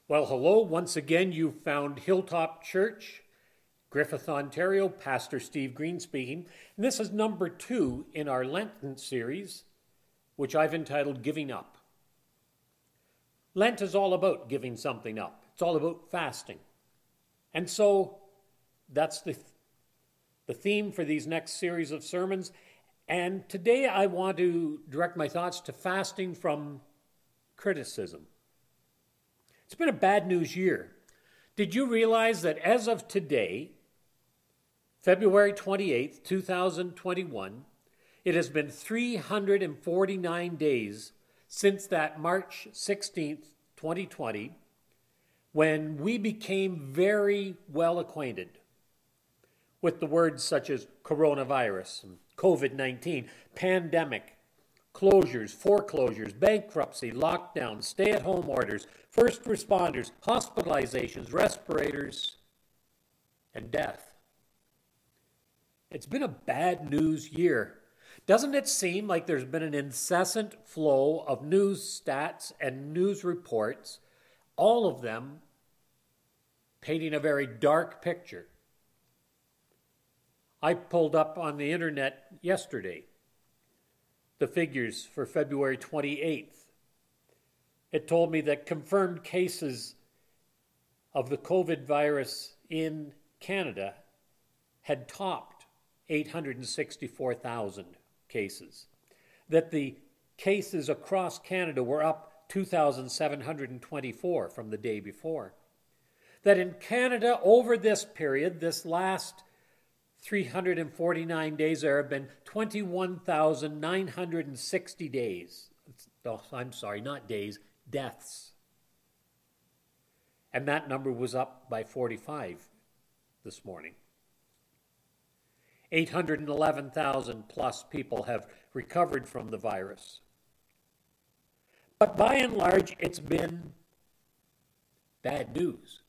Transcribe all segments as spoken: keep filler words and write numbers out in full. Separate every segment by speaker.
Speaker 1: Well, hello. Once again, you found Hilltop Church, Griffith, Ontario. Pastor Steve Green speaking. And this is number two in our Lenten series, which I've entitled Giving Up. Lent is all about giving something up. It's all about fasting. And so that's the, the theme for these next series of sermons. And today I want to direct my thoughts to fasting from criticism. It's been a bad news year. Did you realize that as of today, February twenty-eighth, two thousand twenty-one, it has been three hundred forty-nine days since that March sixteenth, twenty twenty, when we became very well acquainted with the words such as coronavirus, and covid nineteen, pandemic, closures, foreclosures, bankruptcy, lockdowns, stay-at-home orders, first responders, hospitalizations, respirators, and death. It's been a bad news year. Doesn't it seem like there's been an incessant flow of news stats and news reports, all of them painting a very dark picture? I pulled up on the internet yesterday the figures for February twenty-eighth. It told me that confirmed cases of the COVID virus in Canada had topped eight hundred sixty-four thousand cases, that the cases across Canada were up two thousand seven hundred twenty-four from the day before, that in Canada over this period, this last three hundred forty-nine days, there have been twenty-one thousand nine hundred sixty days. Oh, I'm sorry, not days, deaths. And that number was up by forty-five this morning. eight hundred eleven thousand plus people have recovered from the virus. But by and large, it's been bad news.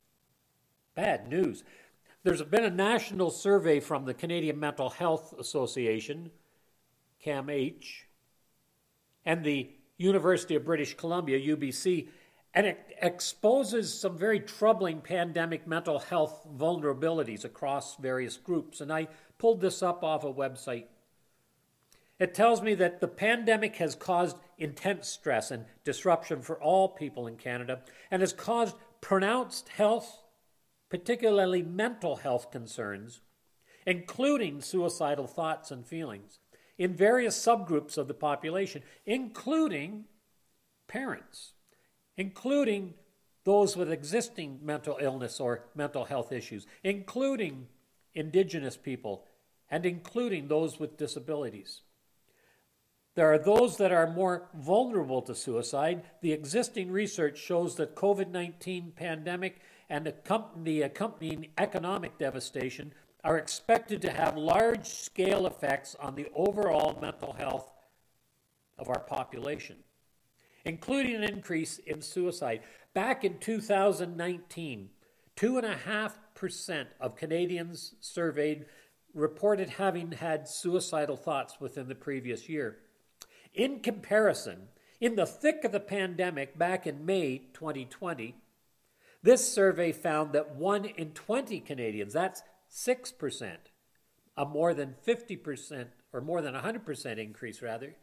Speaker 1: Bad news. There's been a national survey from the Canadian Mental Health Association, C A M H, and the University of British Columbia, U B C, and it exposes some very troubling pandemic mental health vulnerabilities across various groups. And I pulled this up off a website. It tells me that the pandemic has caused intense stress and disruption for all people in Canada and has caused pronounced health, particularly mental health concerns, including suicidal thoughts and feelings, in various subgroups of the population, including parents, including those with existing mental illness or mental health issues, including Indigenous people, and including those with disabilities. There are those that are more vulnerable to suicide. The existing research shows that covid nineteen pandemic and the accompanying economic devastation are expected to have large-scale effects on the overall mental health of our population, including an increase in suicide. Back in two thousand nineteen, two point five percent of Canadians surveyed reported having had suicidal thoughts within the previous year. In comparison, in the thick of the pandemic back in May twenty twenty, this survey found that one in twenty Canadians, that's six percent, a more than fifty percent, or more than one hundred percent increase rather,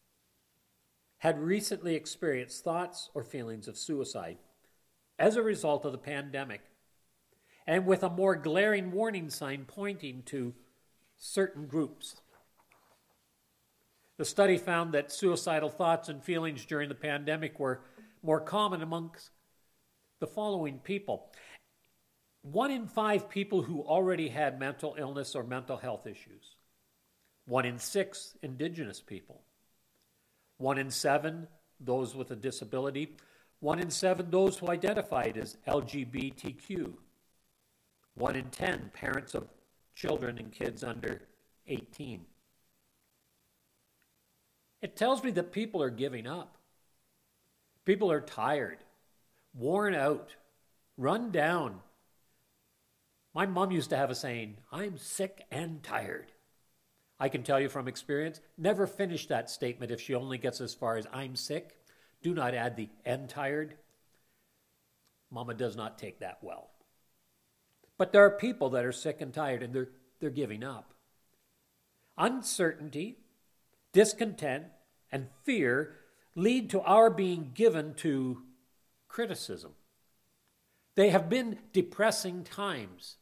Speaker 1: had recently experienced thoughts or feelings of suicide as a result of the pandemic, and with a more glaring warning sign pointing to certain groups. The study found that suicidal thoughts and feelings during the pandemic were more common amongst the following people. One in five people who already had mental illness or mental health issues. One in six Indigenous people. One in seven those with a disability. One in seven those who identified as L G B T Q. One in ten parents of children and kids under eighteen. It tells me that people are giving up. People are tired, worn out, run down. My mom used to have a saying, "I'm sick and tired." I can tell you from experience, never finish that statement if she only gets as far as "I'm sick." Do not add the "and tired." Mama does not take that well. But there are people that are sick and tired and they're, they're giving up. Uncertainty, discontent, and fear lead to our being given to criticism. They have been depressing times.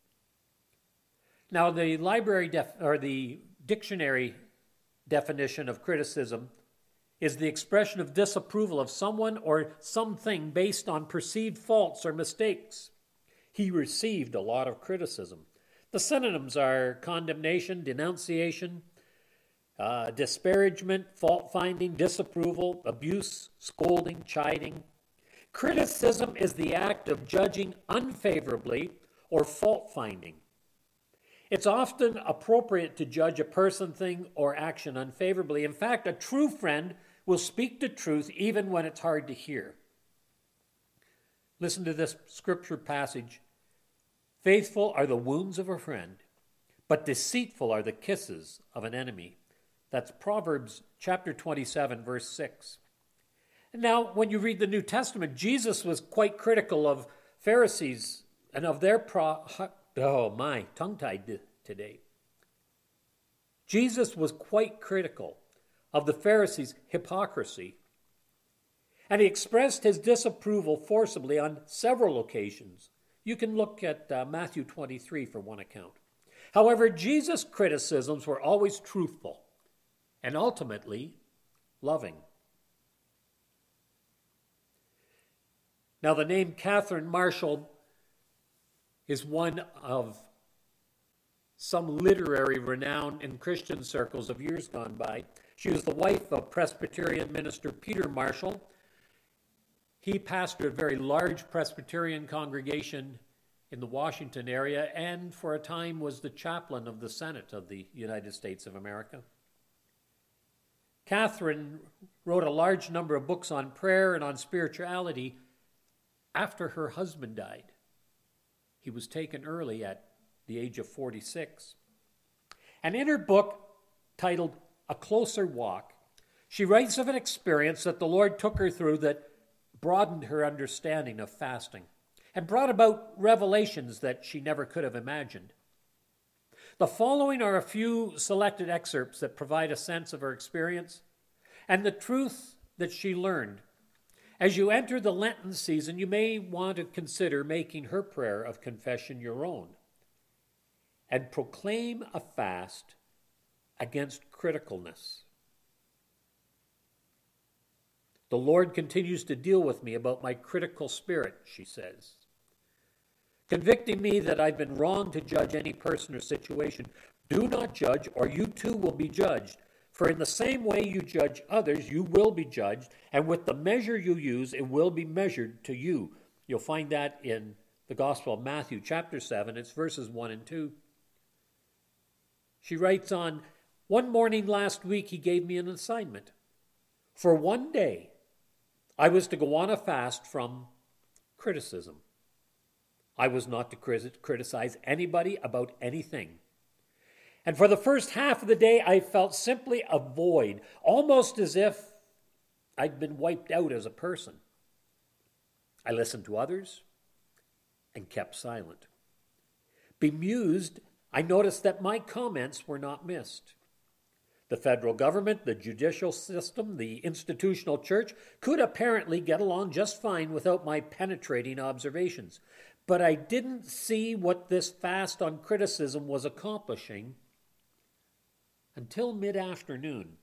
Speaker 1: Now, the library def- or the dictionary definition of criticism is the expression of disapproval of someone or something based on perceived faults or mistakes. He received a lot of criticism. The synonyms are condemnation, denunciation, uh, disparagement, fault-finding, disapproval, abuse, scolding, chiding. Criticism is the act of judging unfavorably or fault-finding. It's often appropriate to judge a person, thing, or action unfavorably. In fact, a true friend will speak the truth even when it's hard to hear. Listen to this scripture passage. Faithful are the wounds of a friend, but deceitful are the kisses of an enemy. That's Proverbs chapter twenty-seven, verse six. And now, when you read the New Testament, Jesus was quite critical of Pharisees and of their pro... Oh, my, tongue-tied today. Jesus was quite critical of the Pharisees' hypocrisy, and he expressed his disapproval forcibly on several occasions. You can look at uh, Matthew twenty-three for one account. However, Jesus' criticisms were always truthful and ultimately loving. Now, the name Catherine Marshall is one of some literary renown in Christian circles of years gone by. She was the wife of Presbyterian minister Peter Marshall. He pastored a very large Presbyterian congregation in the Washington area and for a time was the chaplain of the Senate of the United States of America. Catherine wrote a large number of books on prayer and on spirituality after her husband died. He was taken early at the age of forty-six. And in her book titled A Closer Walk, she writes of an experience that the Lord took her through that broadened her understanding of fasting and brought about revelations that she never could have imagined. The following are a few selected excerpts that provide a sense of her experience and the truth that she learned. As you enter the Lenten season, you may want to consider making her prayer of confession your own and proclaim a fast against criticalness. The Lord continues to deal with me about my critical spirit, she says, convicting me that I've been wrong to judge any person or situation. Do not judge, or you too will be judged. For in the same way you judge others, you will be judged, and with the measure you use, it will be measured to you. You'll find that in the Gospel of Matthew, chapter seven. It's verses one and two. She writes on, one morning last week he gave me an assignment. For one day, I was to go on a fast from criticism. I was not to criticize anybody about anything. And for the first half of the day, I felt simply a void, almost as if I'd been wiped out as a person. I listened to others and kept silent. Bemused, I noticed that my comments were not missed. The federal government, the judicial system, the institutional church could apparently get along just fine without my penetrating observations. But I didn't see what this fast on criticism was accomplishing until mid-afternoon.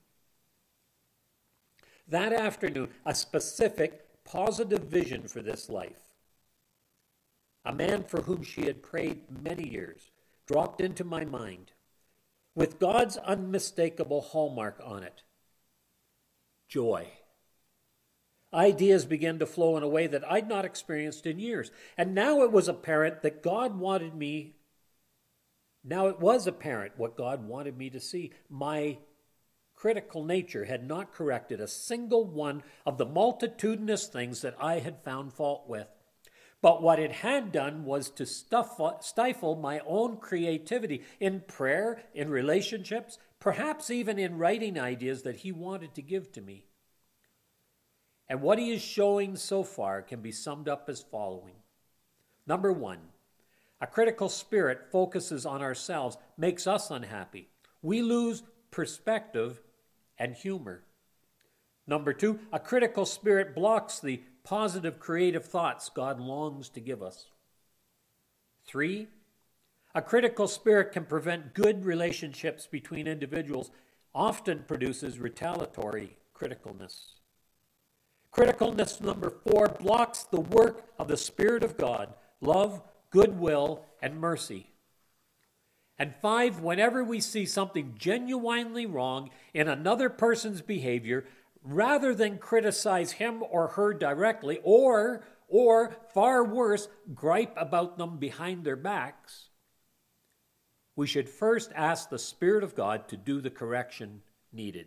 Speaker 1: That afternoon, a specific, positive vision for this life. A man for whom she had prayed many years dropped into my mind with God's unmistakable hallmark on it. Joy. Ideas began to flow in a way that I'd not experienced in years. And now it was apparent that God wanted me Now it was apparent what God wanted me to see. My critical nature had not corrected a single one of the multitudinous things that I had found fault with. But what it had done was to stuff, stifle my own creativity in prayer, in relationships, perhaps even in writing ideas that he wanted to give to me. And what he is showing so far can be summed up as following. Number one, a critical spirit focuses on ourselves, makes us unhappy. We lose perspective and humor. Number two, a critical spirit blocks the positive creative thoughts God longs to give us. Three, a critical spirit can prevent good relationships between individuals, often produces retaliatory criticalness. Criticalness, number four, blocks the work of the Spirit of God, love, goodwill, and mercy. And five, whenever we see something genuinely wrong in another person's behavior, rather than criticize him or her directly, or, or far worse, gripe about them behind their backs, we should first ask the Spirit of God to do the correction needed.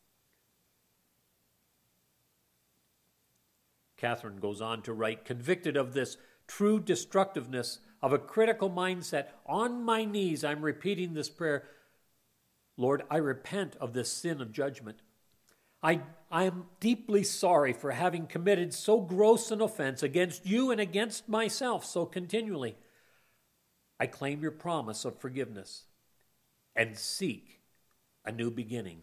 Speaker 1: Catherine goes on to write, convicted of this true destructiveness of a critical mindset, on my knees I'm repeating this prayer, Lord, I repent of this sin of judgment. I, I am deeply sorry for having committed so gross an offense against you and against myself so continually. I claim your promise of forgiveness and seek a new beginning.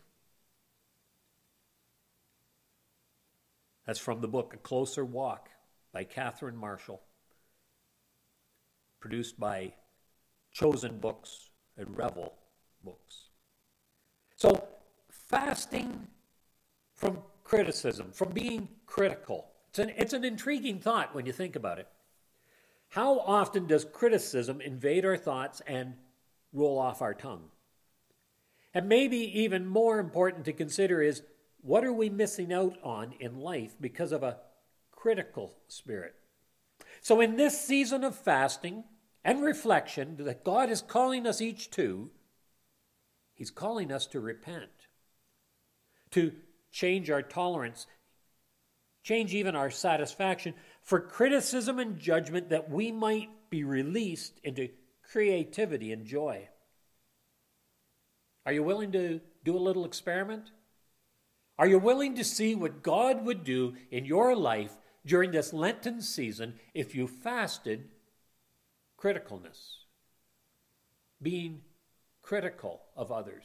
Speaker 1: That's from the book A Closer Walk by Catherine Marshall, produced by Chosen Books and Revel Books. So, fasting from criticism, from being critical. It's an, it's an intriguing thought when you think about it. How often does criticism invade our thoughts and roll off our tongue? And maybe even more important to consider is, what are we missing out on in life because of a critical spirit? So in this season of fasting and reflection that God is calling us each to, He's calling us to repent, to change our tolerance, change even our satisfaction for criticism and judgment, that we might be released into creativity and joy. Are you willing to do a little experiment? Are you willing to see what God would do in your life during this Lenten season if you fasted criticalness, being critical of others?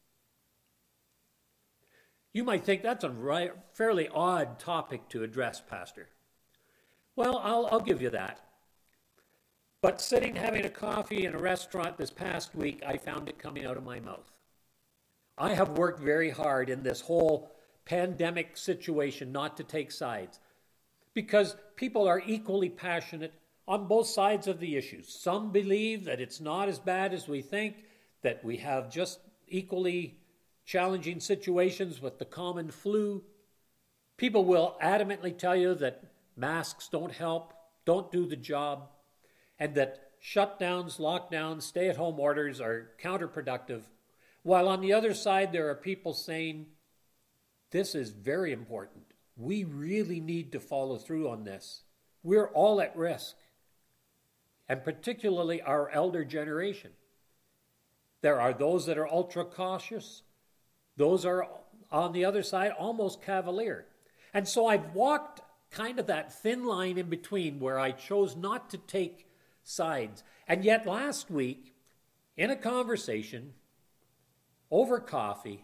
Speaker 1: You might think that's a fairly odd topic to address, Pastor. Well, I'll, I'll give you that. But sitting having a coffee in a restaurant this past week, I found it coming out of my mouth. I have worked very hard in this whole pandemic situation not to take sides, because people are equally passionate on both sides of the issues. Some believe that it's not as bad as we think, that we have just equally challenging situations with the common flu. People will adamantly tell you that masks don't help, don't do the job, and that shutdowns, lockdowns, stay-at-home orders are counterproductive. While on the other side, there are people saying, this is very important. We really need to follow through on this. We're all at risk, and particularly our elder generation. There are those that are ultra cautious. Those are, on the other side, almost cavalier. And so I've walked kind of that thin line in between where I chose not to take sides. And yet last week, in a conversation over coffee,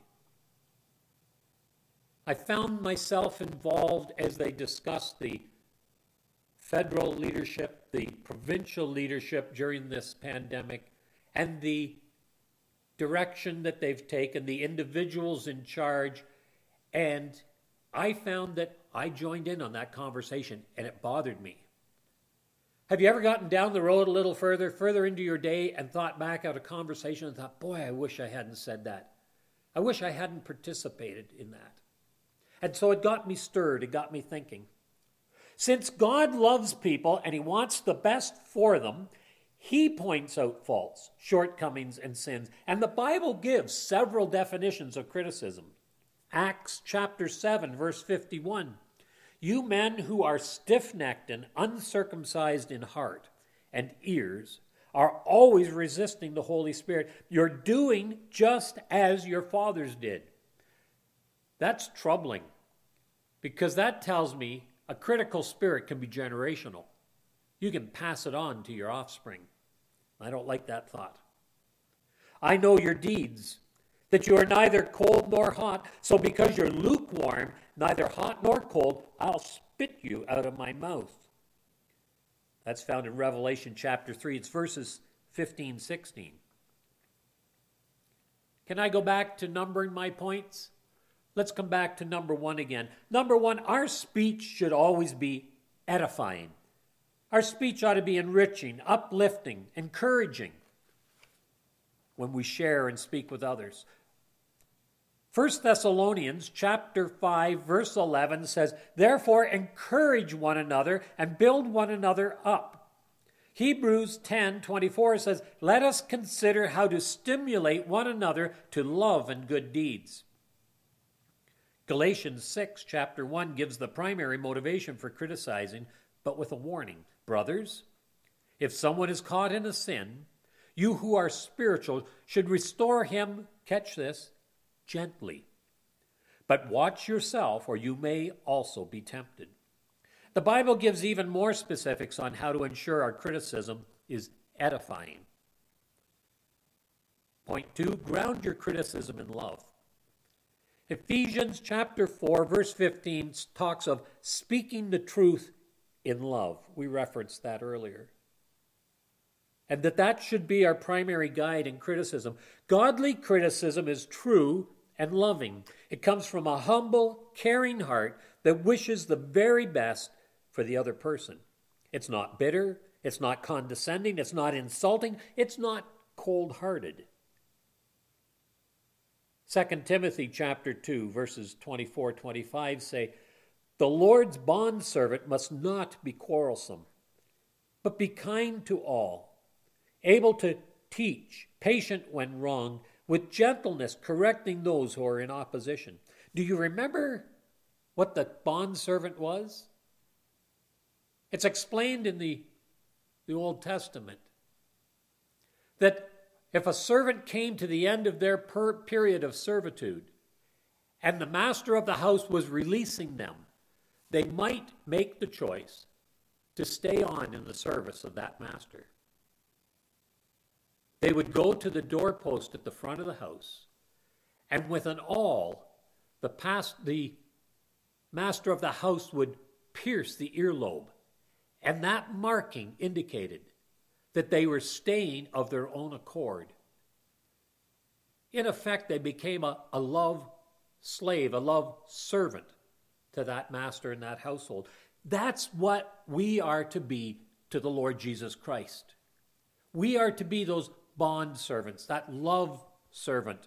Speaker 1: I found myself involved as they discussed the federal leadership, the provincial leadership during this pandemic, and the direction that they've taken, the individuals in charge. And I found that I joined in on that conversation, and it bothered me. Have you ever gotten down the road a little further, further into your day, and thought back at a conversation and thought, boy, I wish I hadn't said that. I wish I hadn't participated in that. And so it got me stirred, it got me thinking. Since God loves people and He wants the best for them, He points out faults, shortcomings, and sins. And the Bible gives several definitions of criticism. Acts chapter seven, verse fifty-one. You men who are stiff-necked and uncircumcised in heart and ears are always resisting the Holy Spirit. You're doing just as your fathers did. That's troubling, because that tells me a critical spirit can be generational. You can pass it on to your offspring. I don't like that thought. I know your deeds, that you are neither cold nor hot. So because you're lukewarm, neither hot nor cold, I'll spit you out of my mouth. That's found in Revelation chapter three. It's verses fifteen, sixteen. Can I go back to numbering my points? Let's come back to number one again. Number one, our speech should always be edifying. Our speech ought to be enriching, uplifting, encouraging when we share and speak with others. First Thessalonians chapter five, verse eleven says, therefore encourage one another and build one another up. Hebrews ten, twenty-four says, let us consider how to stimulate one another to love and good deeds. Galatians six, chapter one gives the primary motivation for criticizing, but with a warning. Brothers, if someone is caught in a sin, you who are spiritual should restore him, catch this, gently. But watch yourself, or you may also be tempted. The Bible gives even more specifics on how to ensure our criticism is edifying. Point two, ground your criticism in love. Ephesians chapter four, verse fifteen talks of speaking the truth in love. We referenced that earlier. And that that should be our primary guide in criticism. Godly criticism is true and loving. It comes from a humble, caring heart that wishes the very best for the other person. It's not bitter, it's not condescending, it's not insulting, it's not cold-hearted. Second Timothy chapter two, verses twenty-four, twenty-five say, the Lord's bondservant must not be quarrelsome, but be kind to all, able to teach, patient when wrong, with gentleness correcting those who are in opposition. Do you remember what the bondservant was? It's explained in the, the Old Testament that if a servant came to the end of their per period of servitude and the master of the house was releasing them, they might make the choice to stay on in the service of that master. They would go to the doorpost at the front of the house, and with an awl, the, past, the master of the house would pierce the earlobe, and that marking indicated that they were staying of their own accord. In effect, they became a, a love slave, a love servant to that master in that household. That's what we are to be to the Lord Jesus Christ. We are to be those bond servants, that love servant.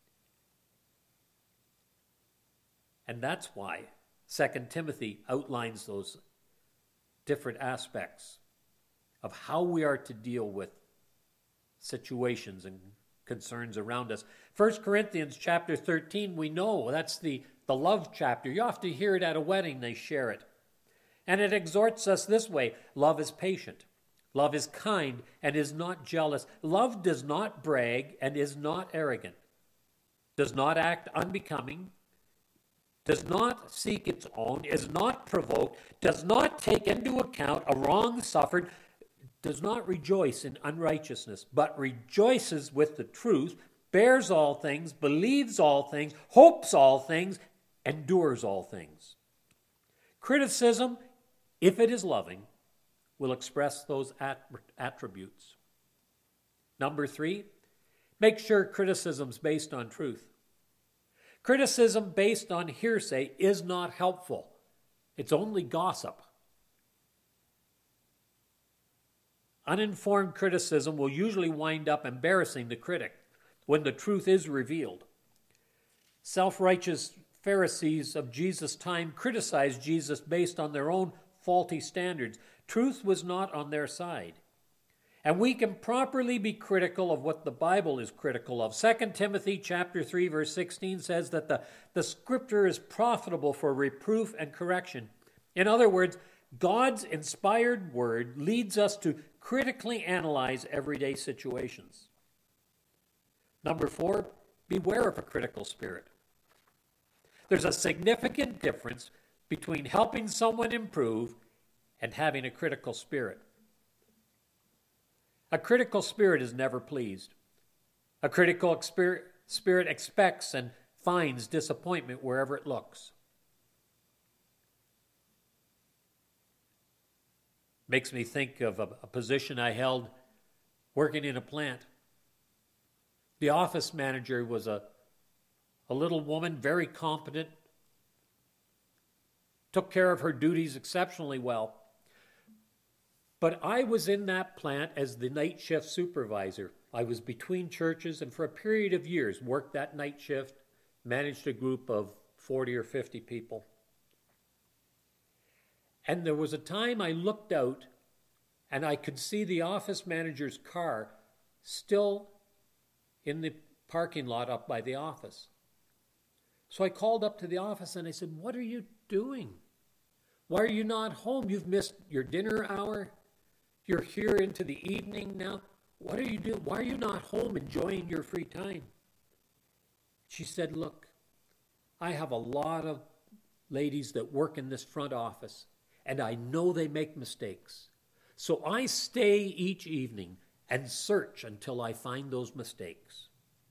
Speaker 1: And that's why Second Timothy outlines those different aspects of how we are to deal with situations and concerns around us. First Corinthians chapter thirteen, we know that's the, the love chapter. You often hear it at a wedding, they share it. And it exhorts us this way: love is patient. Love is kind and is not jealous. Love does not brag and is not arrogant, does not act unbecoming, does not seek its own, is not provoked, does not take into account a wrong suffered, does not rejoice in unrighteousness, but rejoices with the truth, bears all things, believes all things, hopes all things, endures all things. Criticism, if it is loving, will express those at- attributes. Number three, make sure criticism's based on truth. Criticism based on hearsay is not helpful. It's only gossip. Uninformed criticism will usually wind up embarrassing the critic when the truth is revealed. Self-righteous Pharisees of Jesus' time criticized Jesus based on their own faulty standards. Truth was not on their side. And we can properly be critical of what the Bible is critical of. Second Timothy chapter three, verse sixteen says that the, the scripture is profitable for reproof and correction. In other words, God's inspired word leads us to critically analyze everyday situations. Number four, beware of a critical spirit. There's a significant difference between helping someone improve and having a critical spirit. A critical spirit is never pleased. A critical spirit expects and finds disappointment wherever it looks. Makes me think of a, a position I held working in a plant. The office manager was a, a little woman, very competent, took care of her duties exceptionally well. But I was in that plant as the night shift supervisor. I was between churches and for a period of years worked that night shift, managed a group of forty or fifty people. And there was a time I looked out and I could see the office manager's car still in the parking lot up by the office. So I called up to the office and I said, "What are you doing? Why are you not home? You've missed your dinner hour. You're here into the evening now. What are you doing? Why are you not home enjoying your free time?" She said, "Look, I have a lot of ladies that work in this front office, and I know they make mistakes. So I stay each evening and search until I find those mistakes."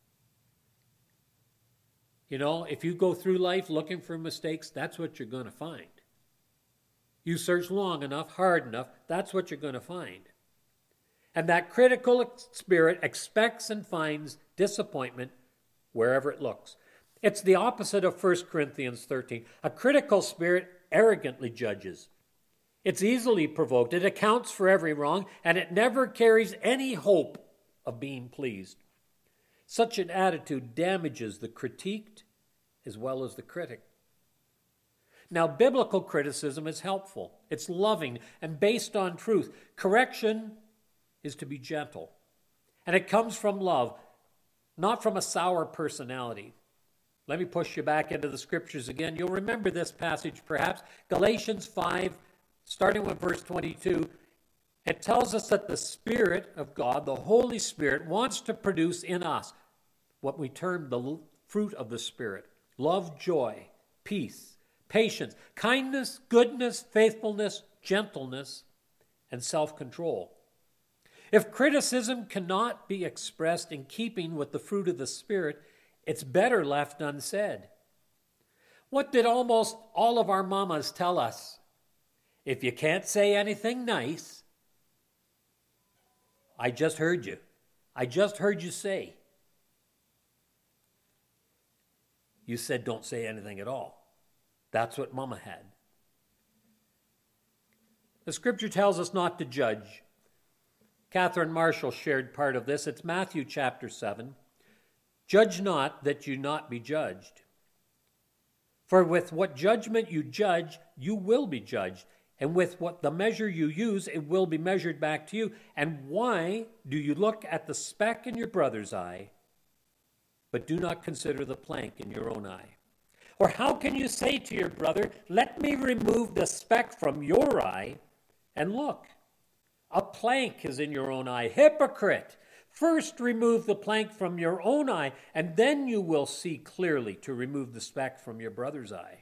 Speaker 1: You know, if you go through life looking for mistakes, that's what you're going to find. You search long enough, hard enough, that's what you're going to find. And that critical spirit expects and finds disappointment wherever it looks. It's the opposite of First Corinthians thirteen. A critical spirit arrogantly judges. It's easily provoked, it accounts for every wrong, and it never carries any hope of being pleased. Such an attitude damages the critiqued as well as the critic. Now, biblical criticism is helpful. It's loving and based on truth. Correction is to be gentle. And it comes from love, not from a sour personality. Let me push you back into the scriptures again. You'll remember this passage perhaps. Galatians five, starting with verse twenty-two. It tells us that the Spirit of God, the Holy Spirit, wants to produce in us what we term the fruit of the Spirit. Love, joy, peace, patience, kindness, goodness, faithfulness, gentleness, and self-control. If criticism cannot be expressed in keeping with the fruit of the Spirit, it's better left unsaid. What did almost all of our mamas tell us? If you can't say anything nice, I just heard you. I just heard you say. You said don't say anything at all. That's what Mama had. The scripture tells us not to judge. Catherine Marshall shared part of this. It's Matthew chapter seven. Judge not that you not be judged. For with what judgment you judge, you will be judged. And with what the measure you use, it will be measured back to you. And why do you look at the speck in your brother's eye, but do not consider the plank in your own eye? Or how can you say to your brother, let me remove the speck from your eye, and look, a plank is in your own eye? Hypocrite! First remove the plank from your own eye, and then you will see clearly to remove the speck from your brother's eye.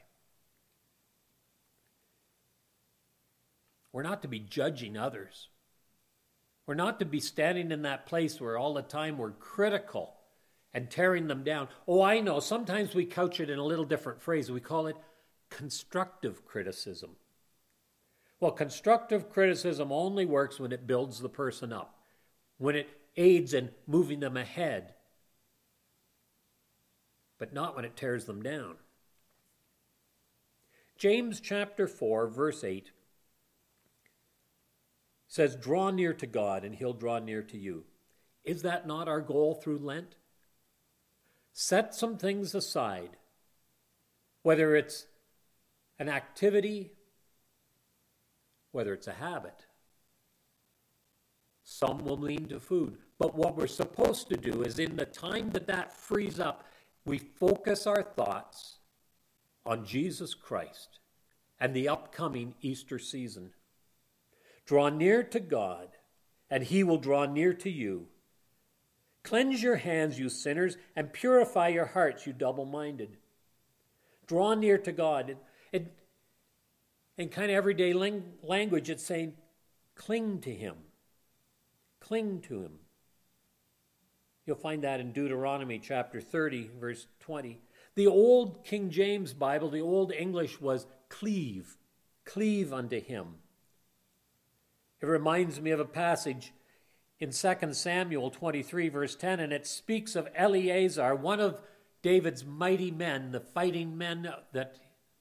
Speaker 1: We're not to be judging others. We're not to be standing in that place where all the time we're critical and tearing them down. Oh, I know, sometimes we couch it in a little different phrase. We call it constructive criticism. Well, constructive criticism only works when it builds the person up, when it aids in moving them ahead, but not when it tears them down. James chapter four, verse eight says, draw near to God and he'll draw near to you. Is that not our goal through Lent? Set some things aside, whether it's an activity, whether it's a habit. Some will lean to food. But what we're supposed to do is in the time that that frees up, we focus our thoughts on Jesus Christ and the upcoming Easter season. Draw near to God, and he will draw near to you. Cleanse your hands, you sinners, and purify your hearts, you double-minded. Draw near to God. It, it, In kind of everyday ling- language, it's saying, cling to him. Cling to him. You'll find that in Deuteronomy chapter thirty, verse twenty. The old King James Bible, the old English was cleave. Cleave unto him. It reminds me of a passage in Second Samuel twenty-three, verse ten, and it speaks of Eleazar, one of David's mighty men, the fighting men that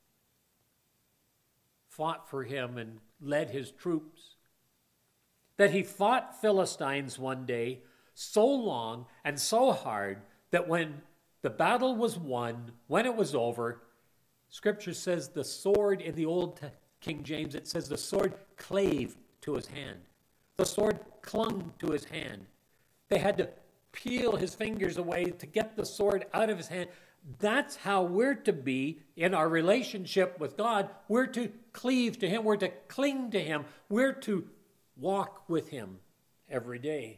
Speaker 1: fought for him and led his troops, that he fought Philistines one day so long and so hard that when the battle was won, when it was over, Scripture says the sword in the old King James, it says the sword clave to his hand. The sword clung to his hand. They had to peel his fingers away to get the sword out of his hand. That's how we're to be in our relationship with God. We're to cleave to him. We're to cling to him. We're to walk with him every day.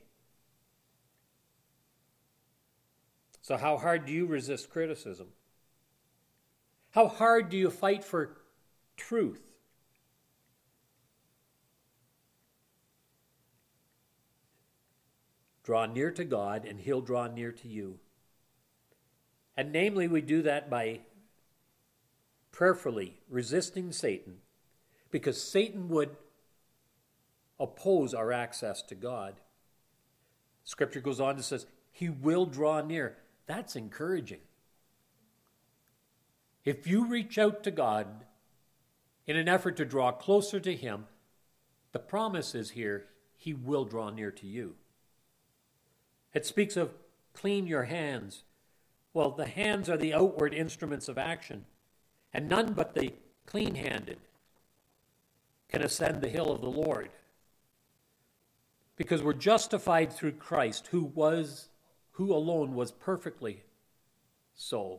Speaker 1: So how hard do you resist criticism? How hard do you fight for truth? Draw near to God, and he'll draw near to you. And namely, we do that by prayerfully resisting Satan, because Satan would oppose our access to God. Scripture goes on and says, he will draw near. That's encouraging. If you reach out to God in an effort to draw closer to him, the promise is here, he will draw near to you. It speaks of clean your hands. Well, the hands are the outward instruments of action, and none but the clean-handed can ascend the hill of the Lord. Because we're justified through Christ, who was, who alone was perfectly so.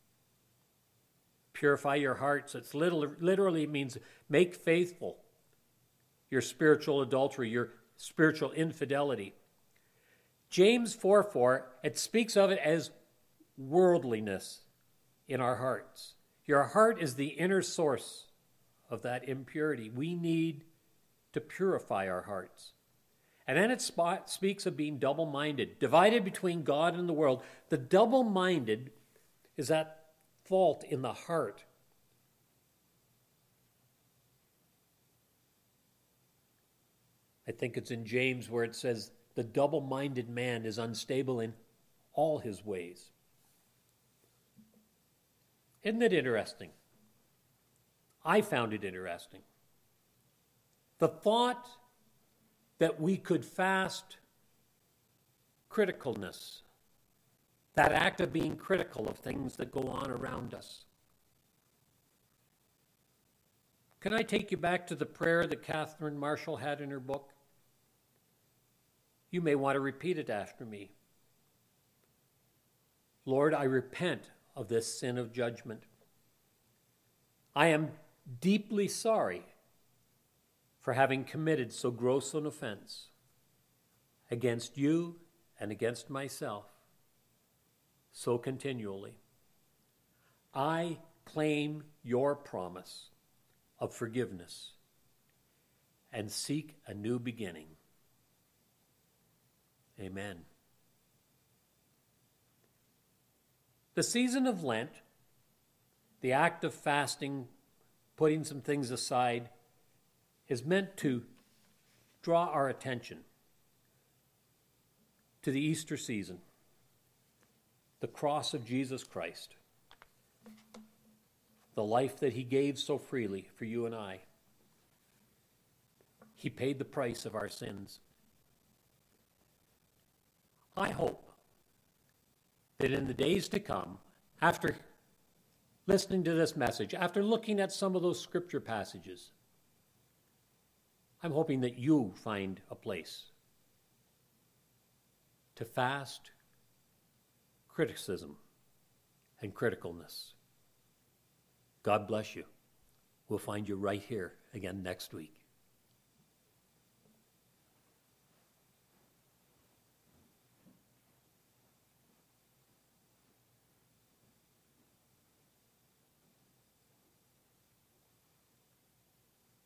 Speaker 1: Purify your hearts. It literally means make faithful your spiritual adultery, your spiritual infidelity. James four four, it speaks of it as worldliness in our hearts. Your heart is the inner source of that impurity. We need to purify our hearts. And then it spot, speaks of being double-minded, divided between God and the world. The double-minded is that fault in the heart. I think it's in James where it says, the double-minded man is unstable in all his ways. Isn't it interesting? I found it interesting. The thought that we could fast criticalness, that act of being critical of things that go on around us. Can I take you back to the prayer that Catherine Marshall had in her book? You may want to repeat it after me. Lord, I repent of this sin of judgment. I am deeply sorry for having committed so gross an offense against you and against myself so continually. I claim your promise of forgiveness and seek a new beginning. Amen. The season of Lent, the act of fasting, putting some things aside, is meant to draw our attention to the Easter season, the cross of Jesus Christ, the life that he gave so freely for you and I. He paid the price of our sins. I hope that in the days to come, after listening to this message, after looking at some of those scripture passages, I'm hoping that you find a place to fast criticism and criticalness. God bless you. We'll find you right here again next week.